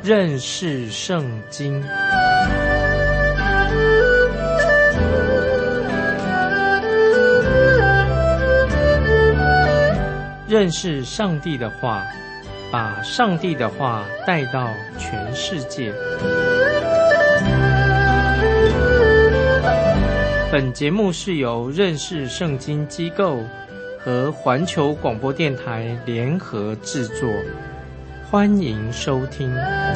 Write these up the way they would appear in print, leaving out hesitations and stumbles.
认识圣经。认识上帝的话，把上帝的话带到全世界。本节目是由认识圣经机构和环球广播电台联合制作，欢迎收听。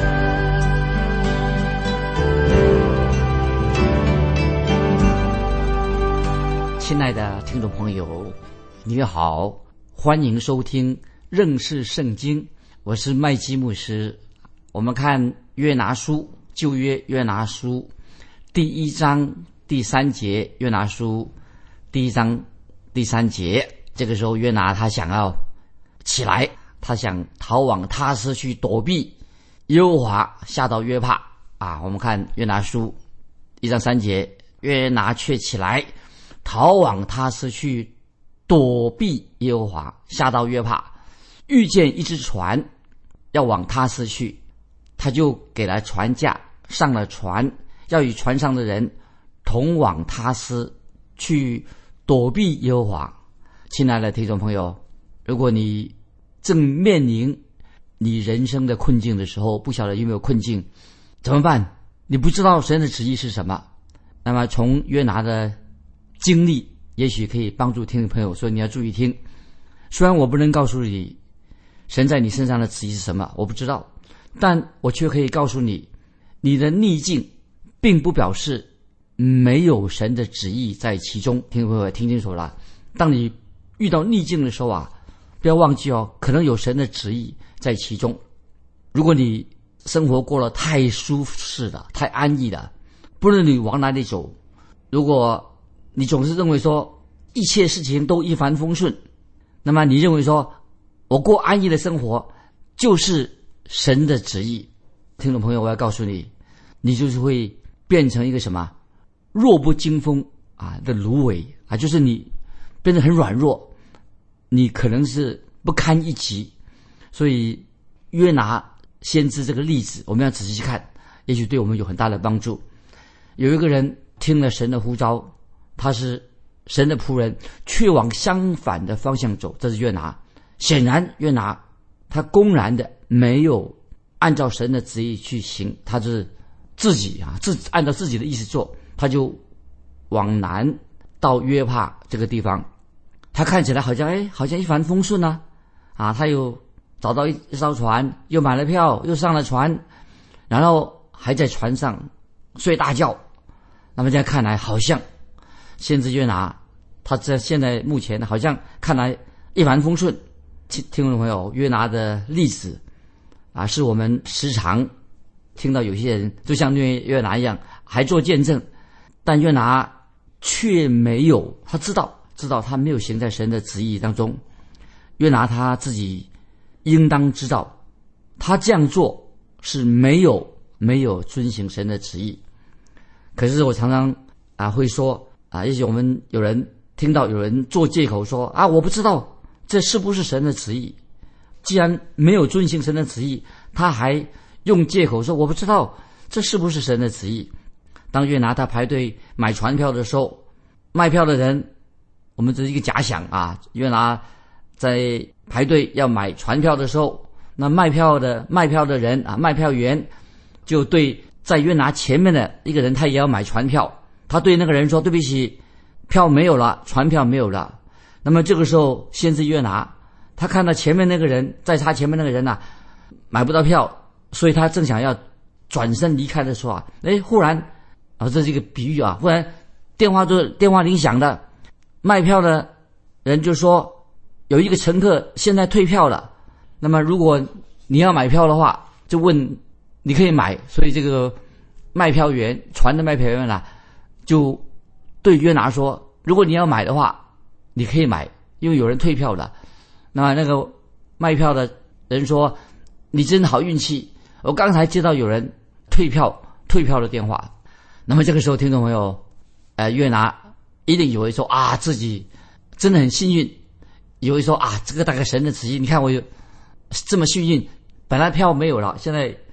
亲爱的听众朋友，你好，欢迎收听认识圣经，我是麦基牧师。我们看约拿书，旧约约拿书第1章第3节，约拿书第1章第3节，这个时候约拿他想要起来，他想逃往他施去躲避耶和华，下到约帕啊。我们看约拿书1章3节，约拿却起来逃往他施去躲避耶和华，下到约帕，遇见一只船要往他施去，他就给了船价，上了船，要与船上的人同往他施去躲避耶和华。亲爱的听众朋友，如果你正面临你人生的困境的时候，不晓得有没有困境，怎么办？你不知道神的旨意是什么，那么从约拿的经历也许可以帮助听众朋友，所以你要注意听。虽然我不能告诉你神在你身上的旨意是什么，我不知道，但我却可以告诉你，你的逆境并不表示没有神的旨意在其中。听众朋友听清楚了，当你遇到逆境的时候啊，不要忘记哦，可能有神的旨意在其中。如果你生活过了太舒适了，太安逸了，不论你往哪里走，如果你总是认为说一切事情都一帆风顺，那么你认为说我过安逸的生活就是神的旨意。听众朋友，我要告诉你，你就是会变成一个什么弱不禁风啊的芦苇啊，就是你变得很软弱，你可能是不堪一击。所以约拿先知这个例子我们要仔细去看，也许对我们有很大的帮助。有一个人听了神的呼召，他是神的仆人，却往相反的方向走，这是约拿。显然约拿他公然的没有按照神的旨意去行，他是自己按照自己的意思做，他就往南到约帕这个地方。他看起来好像一帆风顺啊，他又找到一艘船，又买了票，又上了船，然后还在船上睡大觉。那么这样看来，好像先知约拿他现在目前好像看来一帆风顺。听众朋友，约拿的例子啊，是我们时常听到有些人就像约拿一样还做见证，但约拿却没有，他知道他没有行在神的旨意当中。约拿他自己应当知道，他这样做是没有遵行神的旨意。可是我常常会说也许我们有人听到有人做借口说我不知道这是不是神的旨意。既然没有遵行神的旨意，他还用借口说我不知道这是不是神的旨意。当约拿他排队买船票的时候，卖票的人，我们这是一个假想约拿在排队要买船票的时候，那卖票的人卖票员就对在约拿前面的一个人，他也要买船票，他对那个人说对不起，票没有了，船票没有了。那么这个时候先知约拿他看到前面那个人，在他前面那个人买不到票，所以他正想要转身离开的时候忽然这是一个比喻忽然电话铃响的，卖票的人就说有一个乘客现在退票了，那么如果你要买票的话，就问你可以买。所以这个卖票员，船的卖票员就对约拿说，如果你要买的话你可以买，因为有人退票了。那个卖票的人说，你真好运气，我刚才接到有人退票的电话。那么这个时候听众朋友约拿一定以为说自己真的很幸运，以为说这个大概神的旨意，你看我有这么幸运，本来票没有了，现在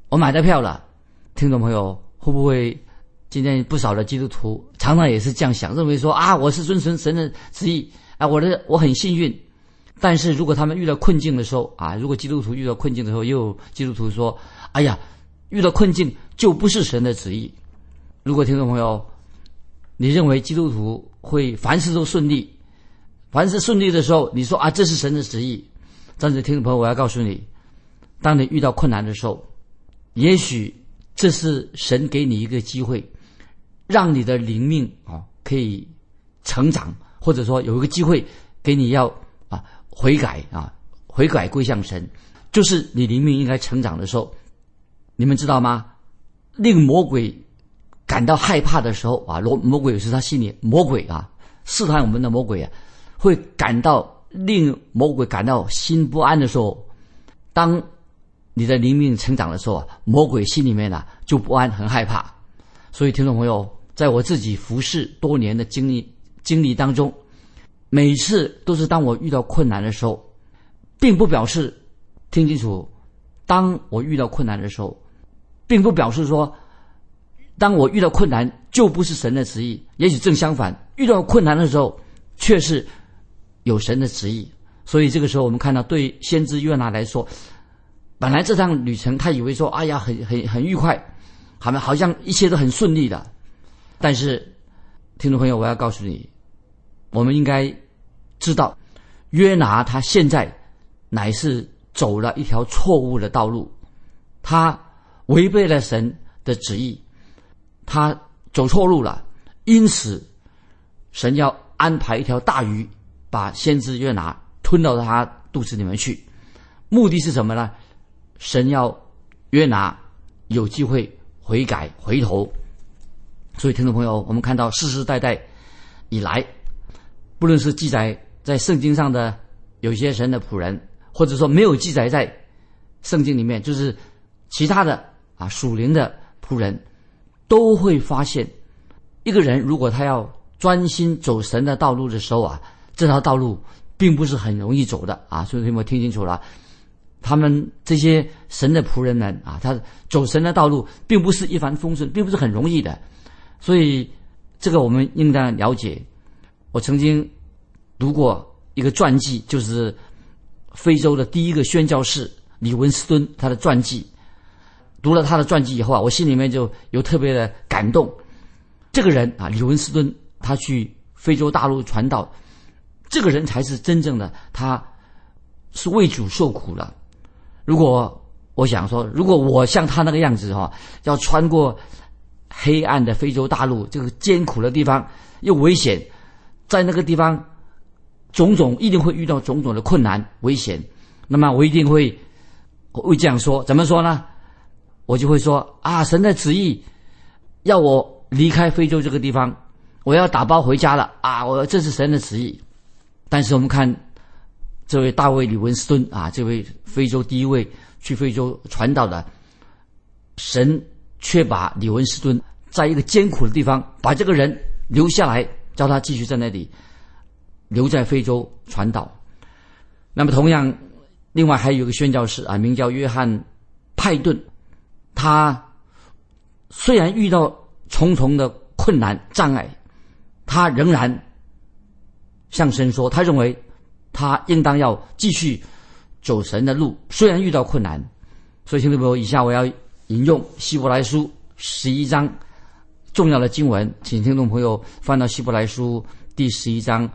我买到票了。听众朋友，会不会今天不少的基督徒常常也是这样想，认为说啊，我是遵循神的旨意啊，我很幸运。但是如果他们遇到困境的时候啊，如果基督徒遇到困境的时候，又有基督徒说，哎呀，遇到困境就不是神的旨意。如果听众朋友你认为基督徒会凡事都顺利，凡事顺利的时候，你说啊，这是神的旨意。但是听众朋友，我要告诉你，当你遇到困难的时候，也许这是神给你一个机会，让你的灵命可以成长，或者说有一个机会给你要悔改归向神，就是你灵命应该成长的时候。你们知道吗？令魔鬼感到害怕的时候魔鬼有时他心里试探我们的魔鬼会令魔鬼感到心不安的时候，当你的灵命成长的时候魔鬼心里面就不安，很害怕。所以听众朋友，在我自己服侍多年的经历当中，每次都是当我遇到困难的时候，并不表示，听清楚，当我遇到困难的时候，并不表示说当我遇到困难就不是神的旨意，也许正相反，遇到困难的时候却是有神的旨意。所以这个时候我们看到，对先知约拿来说，本来这趟旅程他以为说哎呀很愉快，好像一切都很顺利的。但是听众朋友，我要告诉你，我们应该知道，约拿他现在乃是走了一条错误的道路，他违背了神的旨意，他走错路了，因此神要安排一条大鱼把先知约拿吞到他肚子里面去。目的是什么呢？神要约拿有机会悔改回头。所以听众朋友，我们看到世世代代以来，不论是记载在圣经上的有些神的仆人，或者说没有记载在圣经里面，就是其他的属灵的仆人，都会发现，一个人如果他要专心走神的道路的时候这条道路并不是很容易走的所以你们听清楚了，他们这些神的仆人们他走神的道路并不是一帆风顺，并不是很容易的。所以这个我们应当了解。我曾经读过一个传记，就是非洲的第一个宣教士李文斯敦他的传记。读了他的传记以后我心里面就有特别的感动。这个人李文斯敦他去非洲大陆传道，这个人才是真正的，他是为主受苦了。如果我想说，如果我像他那个样子要穿过黑暗的非洲大陆，这个艰苦的地方又危险，在那个地方一定会遇到种种的困难危险，那么我一定会这样说。怎么说呢？我就会说神的旨意要我离开非洲这个地方，我要打包回家了这是神的旨意。但是我们看这位大卫李文斯敦这位非洲第一位去非洲传道的，神却把李文斯敦在一个艰苦的地方把这个人留下来，叫他继续在那里留在非洲传道。那么同样，另外还有一个宣教士名叫约翰派顿，他虽然遇到重重的困难障碍，他仍然向神说，他认为他应当要继续走神的路，虽然遇到困难。所以听众朋友，以下我要引用希伯来书11章重要的经文，请听众朋友翻到希伯来书第11章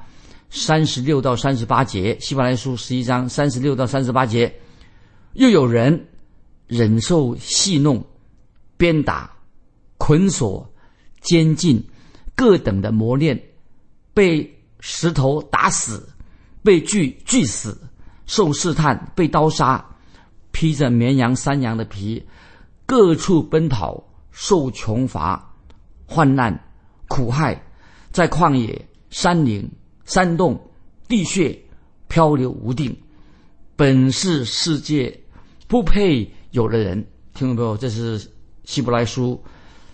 36到38节。希伯来书11章36到38节，又有人忍受戏弄、鞭打、捆锁、监禁、各等的磨练，被石头打死，被锯死，受试探，被刀杀，披着绵羊山羊的皮，各处奔跑，受穷乏、患难、苦害，在旷野、山岭、山洞、地穴漂流无定，本是世界不配有的人。听众朋友，这是希伯来书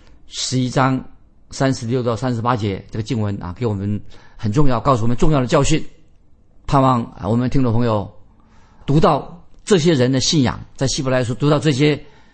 11章36到38节这个经文给我们很重要，告诉我们重要的教训。盼望我们听众朋友读到这些人的信仰，在希伯来书读到这些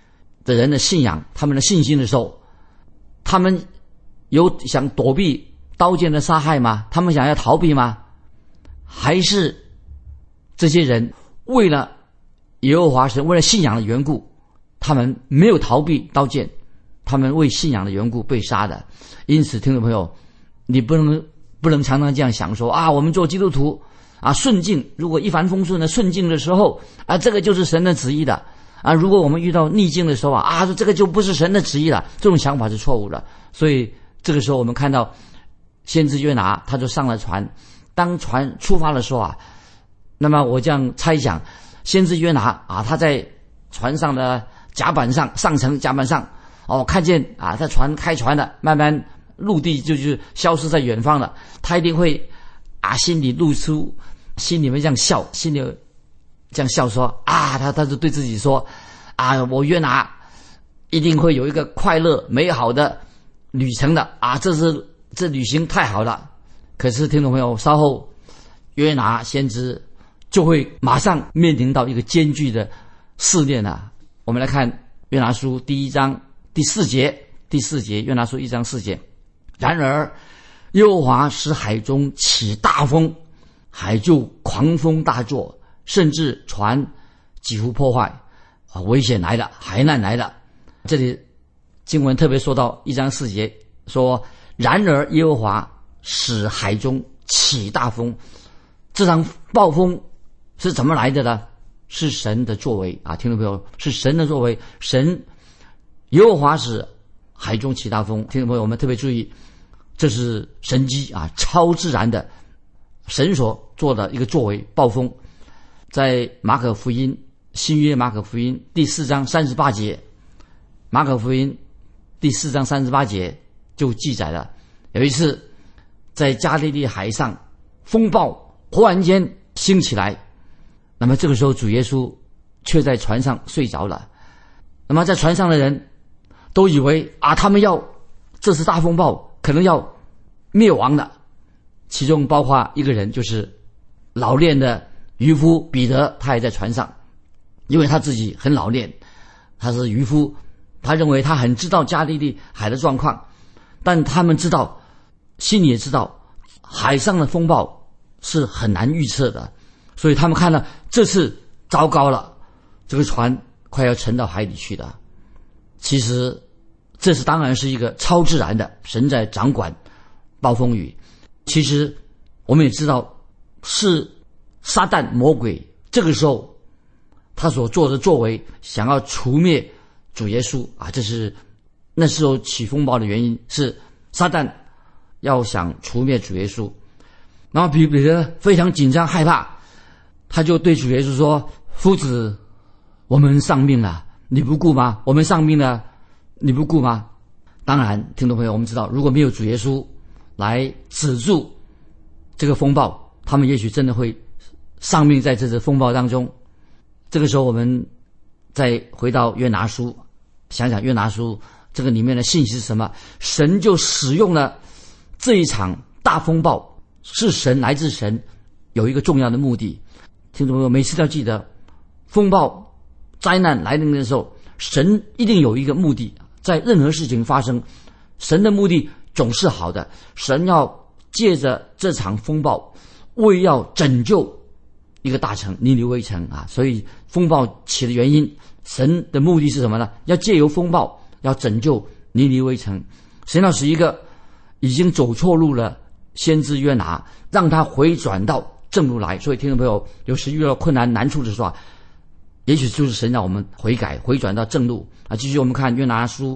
的人的信仰，他们的信心的时候，他们有想躲避刀剑的杀害吗？他们想要逃避吗？还是这些人为了耶和华神，为了信仰的缘故，他们没有逃避刀剑，他们为信仰的缘故被杀的？因此听众朋友，你不能常常这样想说啊，我们做基督徒啊，顺境，如果一帆风顺的顺境的时候啊，这个就是神的旨意的啊，如果我们遇到逆境的时候啊，这个就不是神的旨意了，这种想法是错误的。所以这个时候我们看到先知约拿他就上了船，当船出发的时候啊，那么我这样猜想，先知约拿啊，他在船上的甲板上，上层甲板上看见啊，他船开船了，慢慢陆地就是消失在远方了，他一定会啊，心里露出，心里面这样笑，心里这样笑说啊，他就对自己说啊，我约拿一定会有一个快乐美好的旅程的啊，这旅行太好了。可是听众朋友，稍后约拿先知就会马上面临到一个艰巨的试炼啊。我们来看约拿书第1章第4节，约拿书1章4节。然而耶和华使海中起大风，海就狂风大作，甚至船几乎破坏啊，危险来了，海难来了。这里经文特别说到1章4节说，然而耶和华使海中起大风。这场暴风是怎么来的呢？是神的作为啊，听众朋友，是神的作为。神耶和华使海中起大风，听众朋友，我们特别注意，这是神迹啊，超自然的神所做的一个作为。暴风在马可福音，新约马可福音第4章38节，马可福音第4章38节就记载了，有一次在加利利海上，风暴忽然间兴起来，那么这个时候主耶稣却在船上睡着了。那么在船上的人都以为啊，他们这是大风暴，可能要灭亡了。其中包括一个人，就是老练的渔夫彼得，他也在船上，因为他自己很老练，他是渔夫，他认为他很知道加利利海的状况，但他们知道，心里也知道，海上的风暴是很难预测的，所以他们看到这次糟糕了，这个船快要沉到海里去了。其实这是当然是一个超自然的，神在掌管暴风雨。其实我们也知道，是撒旦魔鬼这个时候他所做的作为，想要除灭主耶稣啊，这是那时候起风暴的原因，是撒旦要想除灭主耶稣。然后彼得非常紧张害怕，他就对主耶稣说，夫子，我们丧命了，你不顾吗？我们丧命了，你不顾吗？当然听众朋友，我们知道，如果没有主耶稣来止住这个风暴，他们也许真的会丧命在这次风暴当中。这个时候我们再回到约拿书，想想约拿书这个里面的信息是什么。神就使用了这一场大风暴，是神，来自神，有一个重要的目的。听众朋友，每次都要记得，风暴灾难来临的时候，神一定有一个目的。在任何事情发生，神的目的总是好的。神要借着这场风暴，为要拯救一个大城尼尼微城啊。所以风暴起的原因，神的目的是什么呢？要借由风暴要拯救尼尼微城。神要使一个已经走错路了先知约拿，让他回转到正路来。所以听众朋友，有时遇到困难难处的时候，也许就是神让我们悔改，回转到正路啊。继续我们看约拿书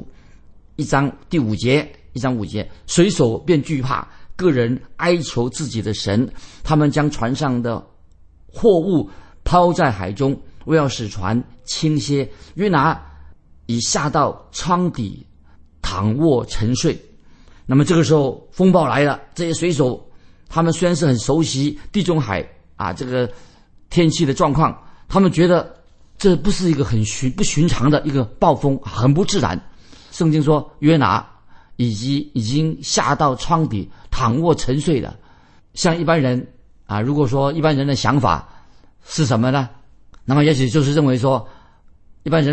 1章第5节，1章5节，水手便惧怕，个人哀求自己的神，他们将船上的货物抛在海中，为要使船倾斜。约拿已下到舱底，躺卧沉睡。那么这个时候风暴来了，这些水手他们虽然是很熟悉地中海啊这个天气的状况，他们觉得这不是一个不寻常的一个暴风，很不自然。圣经说约拿已经下到舱底，躺卧沉睡了。像一般人啊，如果说一般人的想法是什么呢？那么也许就是认为说，一般人的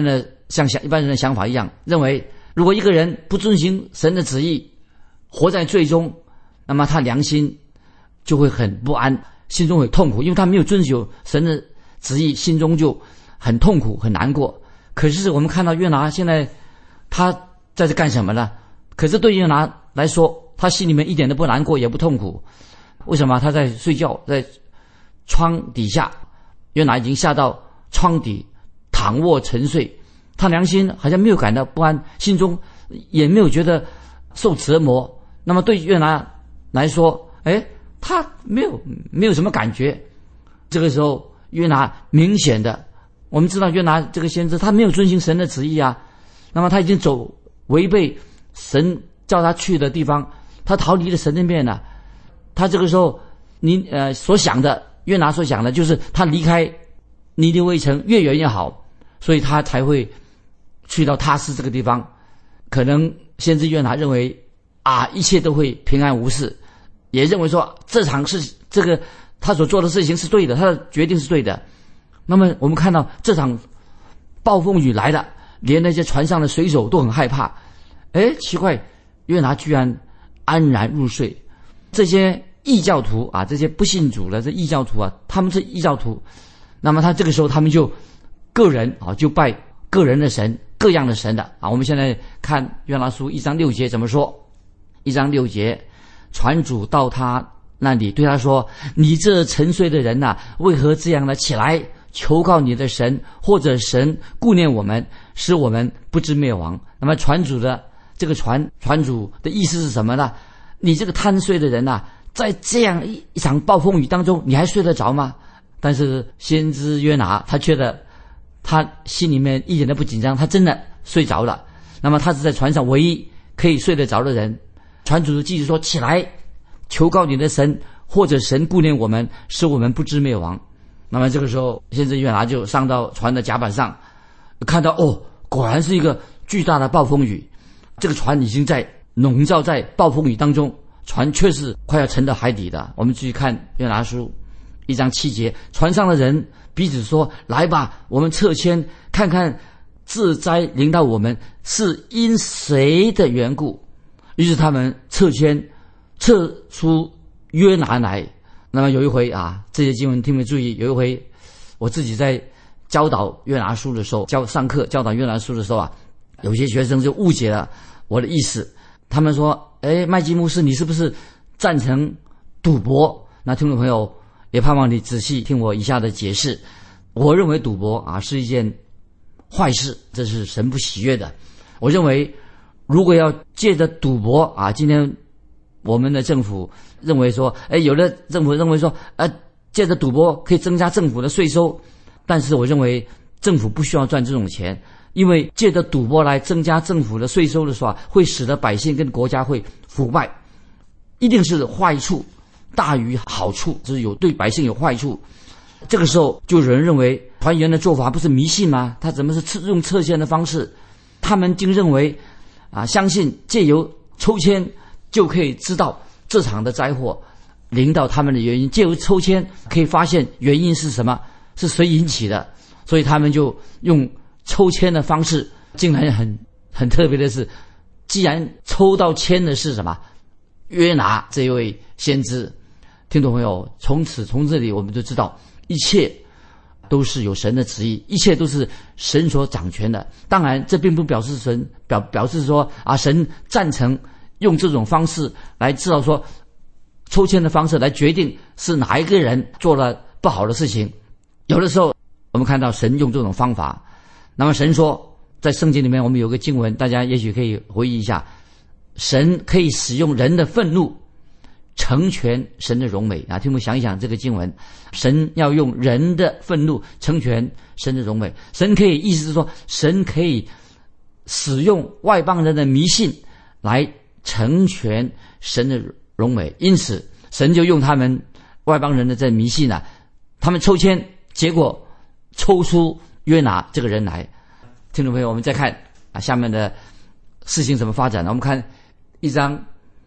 像一般人的想法一样，认为如果一个人不遵行神的旨意，活在罪中，那么他良心就会很不安，心中会痛苦，因为他没有遵守神的旨意，心中就很痛苦很难过。可是我们看到约拿现在他在这干什么呢？可是对约拿来说，他心里面一点都不难过也不痛苦。为什么？他在睡觉，在窗底下，约拿已经下到窗底躺卧沉睡，他良心好像没有感到不安，心中也没有觉得受折磨。那么对约拿来说，他没有什么感觉。这个时候约拿明显的，我们知道约拿这个先知他没有遵行神的旨意啊，那么他已经违背神叫他去的地方，他逃离了神的面了。他这个时候所想的，约拿所想的就是他离开尼尼微城越远越好，所以他才会去到他施这个地方。可能先知约拿认为一切都会平安无事，也认为说这个他所做的事情是对的，他的决定是对的。那么我们看到这场暴风雨来了，连那些船上的水手都很害怕。奇怪，约拿居然安然入睡。这些异教徒啊，这些不信主的这异教徒啊，他们是异教徒，那么他这个时候他们就个人就拜个人的神，各样的神的啊。我们现在看约拿书1章6节怎么说？1章6节，船主到他那里对他说：“你这沉睡的人啊，为何这样的起来求告你的神，或者神顾念我们，使我们不至灭亡？”那么船主的这个船主的意思是什么呢？你这个贪睡的人啊，在这样一场暴风雨当中，你还睡得着吗？但是先知约拿他觉得他心里面一点都不紧张，他真的睡着了。那么他是在船上唯一可以睡得着的人。船主继续说：“起来求告你的神，或者神顾念我们，使我们不至灭亡。”那么这个时候先知约拿就上到船的甲板上，看到果然是一个巨大的暴风雨，这个船已经在笼罩在暴风雨当中，船却是快要沉到海底的。我们继续看约拿书1章7节，船上的人彼此说：“来吧，我们撤迁，看看自灾临到我们是因谁的缘故。”于是他们撤出约拿来。那么有一回这些经文听没注意，有一回我自己在教导约拿书的时候，上课教导约拿书的时候有些学生就误解了我的意思。他们说：“麦基牧师，你是不是赞成赌博？”那听众朋友也盼望你仔细听我以下的解释。我认为赌博是一件坏事，这是神不喜悦的。我认为如果要借着赌博今天我们的政府认为说，有的政府认为说，借着赌博可以增加政府的税收，但是我认为政府不需要赚这种钱，因为借着赌博来增加政府的税收的时候会使得百姓跟国家会腐败，一定是坏处大于好处，就是对百姓有坏处。这个时候就有人认为团员的做法不是迷信吗？他怎么是用撤迁的方式？他们竟认为相信借由抽签就可以知道这场的灾祸临到他们的原因，借由抽签可以发现原因是什么，是谁引起的，所以他们就用抽签的方式。竟然很特别的是，既然抽到签的是什么？约拿这位先知。听众朋友，从这里我们就知道一切都是有神的旨意，一切都是神所掌权的。当然这并不表示表示说神赞成用这种方式来知道说抽签的方式来决定是哪一个人做了不好的事情。有的时候我们看到神用这种方法，那么神说在圣经里面我们有个经文，大家也许可以回忆一下，神可以使用人的愤怒成全神的荣美听我们想一想这个经文，神要用人的愤怒成全神的荣美。神可以意思是说，神可以使用外邦人的迷信来成全神的荣美，因此神就用他们外邦人的这迷信他们抽签，结果抽出约拿这个人来。听众朋友，我们再看下面的事情怎么发展呢？我们看1章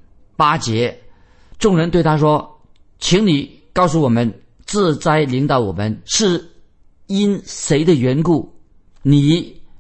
8节，众人对他说：“请你告诉我们，这灾临到我们是因谁的缘故？你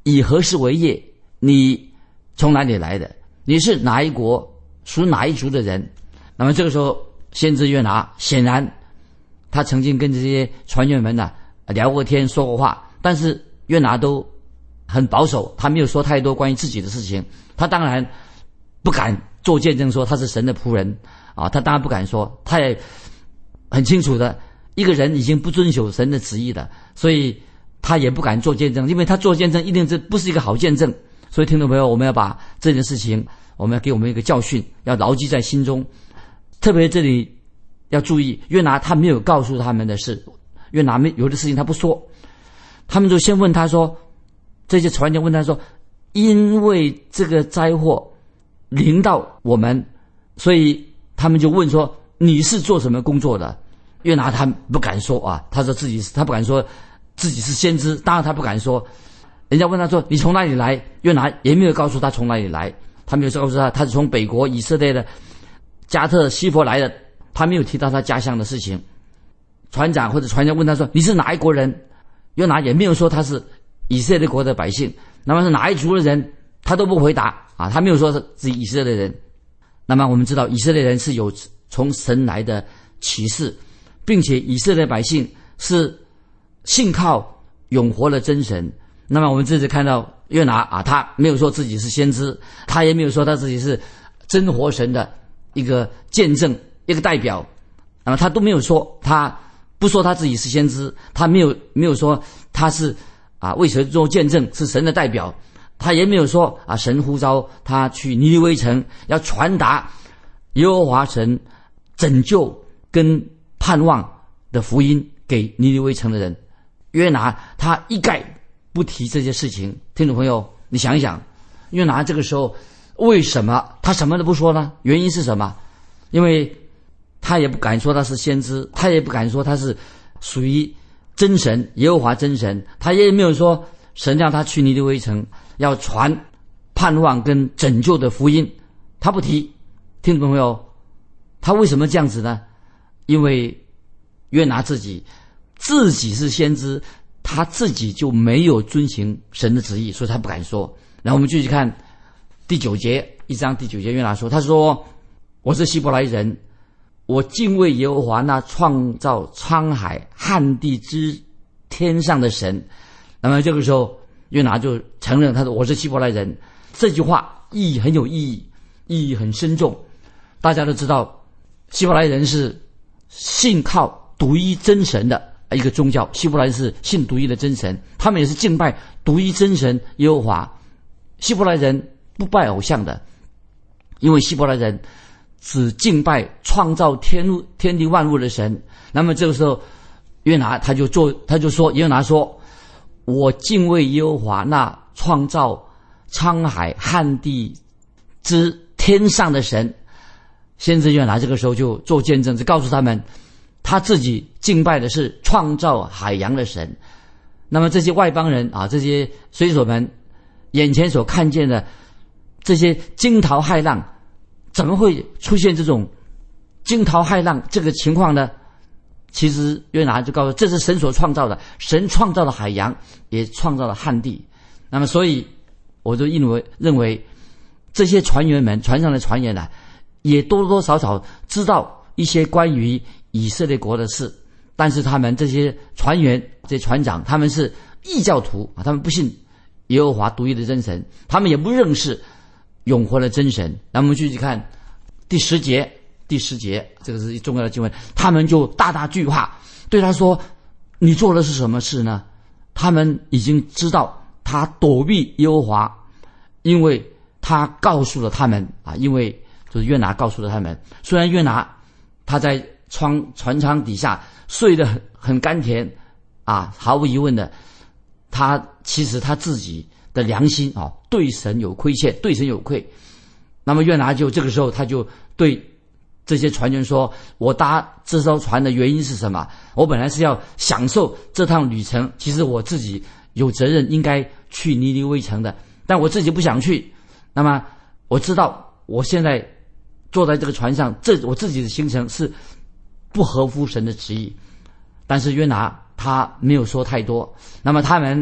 以何事为业？你从哪里来的？你是哪一国属哪一族的人？那么这个时候，先知约拿显然他曾经跟这些船员们聊过天说过话，但是约拿都很保守，他没有说太多关于自己的事情。他当然不敢做见证说他是神的仆人啊，他当然不敢说，他也很清楚的，一个人已经不遵守神的旨意了，所以他也不敢做见证，因为他做见证一定不是一个好见证。所以听众朋友，我们要把这件事情，我们要给我们一个教训，要牢记在心中。特别这里要注意，约拿他没有告诉他们的事，约拿有的事情他不说，他们就先问他说，这些船员问他说，因为这个灾祸临到我们，所以他们就问说，你是做什么工作的？约拿他不敢说啊，他说他不敢说自己是先知，当然他不敢说。人家问他说，你从哪里来？约拿也没有告诉他从哪里来，他没有告诉他是从北国以色列的加特西弗来的，他没有提到他家乡的事情。船长或者船员问他说，你是哪一国人？约拿也没有说他是以色列国的百姓，那么是哪一族的人，他都不回答啊，他没有说是自己以色列人。那么我们知道以色列人是有从神来的启示，并且以色列百姓是信靠永活的真神。那么我们这次看到约拿他没有说自己是先知，他也没有说他自己是真活神的一个见证，一个代表，那么他都没有说，他不说他自己是先知，他没有说他是为神做见证，是神的代表，他也没有说神呼召他去尼尼微城要传达耶和华神拯救跟盼望的福音给尼尼微城的人。约拿他一概不提这些事情。听众朋友，你想一想，约拿这个时候为什么他什么都不说呢？原因是什么？因为他也不敢说他是先知，他也不敢说他是属于真神耶和华真神，他也没有说神让他去尼尼微城要传盼望跟拯救的福音，他不提。听众朋友，他为什么这样子呢？因为约拿自己是先知，他自己就没有遵行神的旨意，所以他不敢说。然后我们继续看第9节，1章第9节，约拿说，他说，我是希伯来人，我敬畏耶和华那创造沧海旱地之天上的神。那么这个时候约拿就承认，他说我是希伯来人。这句话意义很有意义，意义很深重。大家都知道希伯来人是信靠独一真神的一个宗教，希伯来人是信独一的真神，他们也是敬拜独一真神耶和华。希伯来人不拜偶像的，因为希伯来人只敬拜创造天地万物的神。那么这个时候约拿他就说，约拿说，我敬畏耶和华那创造沧海旱地之天上的神。先知约拿这个时候就做见证，就告诉他们他自己敬拜的是创造海洋的神。那么这些外邦人这些水手们眼前所看见的这些惊涛骇浪，怎么会出现这种惊涛骇浪这个情况呢？其实约拿就告诉，这是神所创造的，神创造了海洋，也创造了旱地。那么所以我就认为这些船上的船员也多多少少知道一些关于以色列国的事，但是他们这些船员这些船长，他们是异教徒他们不信耶和华独一的真神，他们也不认识永活的真神。那我们继续看第10节，这个是重要的经文，他们就大句话对他说，你做的是什么事呢？他们已经知道他躲避耶和华，因为他告诉了他们因为就是约拿告诉了他们，虽然约拿他在船舱底下睡得很甘甜毫无疑问的，其实他自己的良心对神有亏欠，对神有愧。那么约拿这个时候他就对这些船员说，我搭这艘船的原因是什么？我本来是要享受这趟旅程，其实我自己有责任应该去尼尼微城的，但我自己不想去。那么我知道我现在坐在这个船上，我自己的行程是不合乎神的旨意。但是约拿他没有说太多。那么他们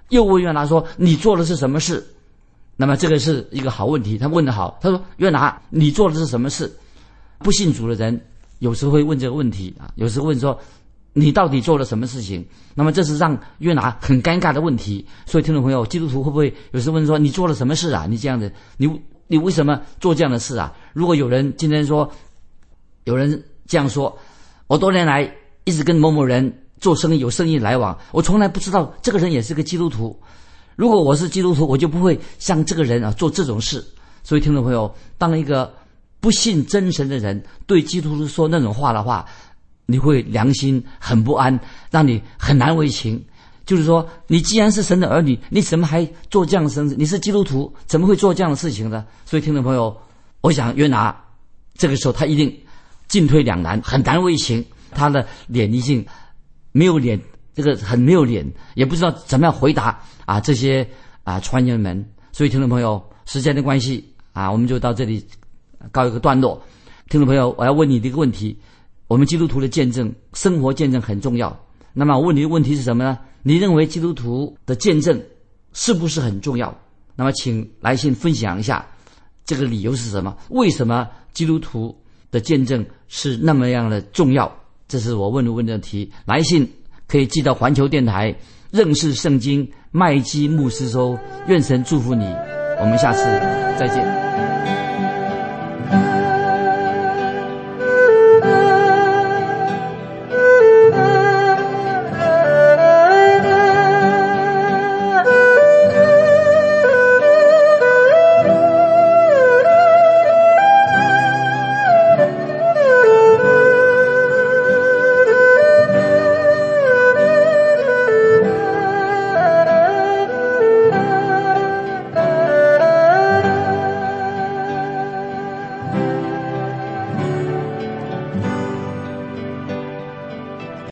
又问约拿说：“你做的是什么事？”那么这个是一个好问题，他问得好。他说：“约拿，你做的是什么事？”不信主的人有时候会问这个问题啊，有时候问说：“你到底做了什么事情？”那么这是让约拿很尴尬的问题。所以听众朋友，基督徒会不会有时候问说：“你做了什么事啊？你这样的，你为什么做这样的事啊？”如果有人今天说，有人这样说：“我多年来一直跟某某人做生意，有生意来往，我从来不知道这个人也是个基督徒。如果我是基督徒，我就不会像这个人啊做这种事。”所以听众朋友，当一个不信真神的人对基督徒说那种话的话，你会良心很不安，让你很难为情。就是说，你既然是神的儿女，你怎么还做这样的事？你是基督徒，怎么会做这样的事情呢？所以听众朋友，我想约拿这个时候他一定进退两难，很难为情，他的脸一定没有脸，这个很没有脸，也不知道怎么样回答啊这些传言们。所以听众朋友，时间的关系啊，我们就到这里告一个段落。听众朋友，我要问你的一个问题：我们基督徒的见证，生活见证很重要。那么我问你的问题是什么呢？你认为基督徒的见证是不是很重要？那么请来信分享一下，这个理由是什么？为什么基督徒的见证是那么样的重要？这是我问的问题。来信可以寄到环球电台认识圣经麦基牧师收。愿神祝福你，我们下次再见。